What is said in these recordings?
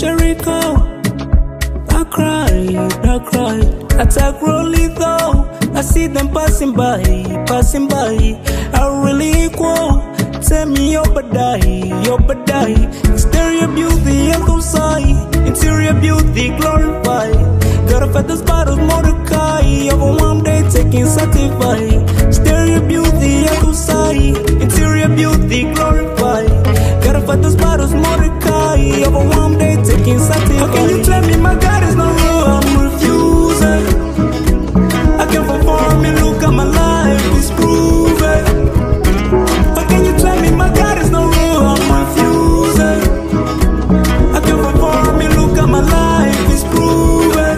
Jericho. I cry. Attack rolling though. I see them passing by. I really equal. Tell me your badai. Exterior beauty, outside. Interior beauty, glorify. Gotta fight those battles, Mordecai. Overwhelmed, they taking satisfy. Exterior beauty, outside. Interior beauty, glorify. Gotta fight those battles, Mordecai. Overwhelmed, they taking satisfy. How can you tell me my God is not real? I'm refusing. I can't perform me, look at my life, it's proven. How can you tell me my God is not real? I'm refusing. I can't perform me, look at my life, it's proven.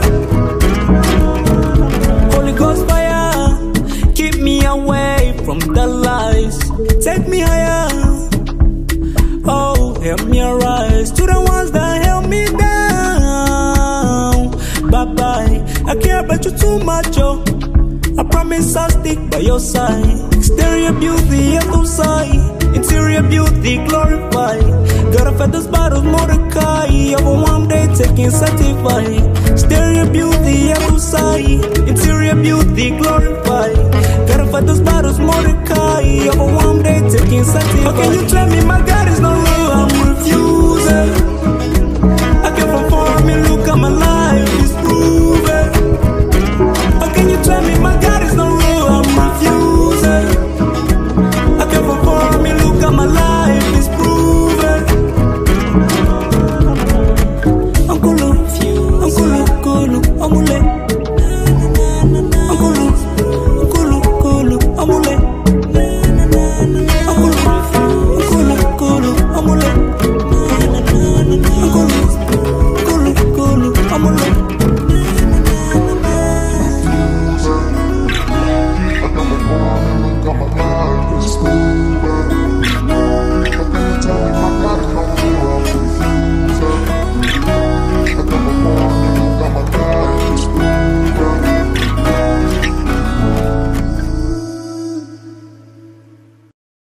Holy Ghost fire, keep me away from the lies. Take me higher. Oh, help me arise to the ones that held me down. Bye-bye, I care about you too much, oh. I promise I'll stick by your side. Exterior beauty, outside. Interior beauty, glorify. Gotta fight those battles, Mordecai. Overwhelmed, they taking satisfy. Exterior beauty, outside. Interior beauty, glorify. Gotta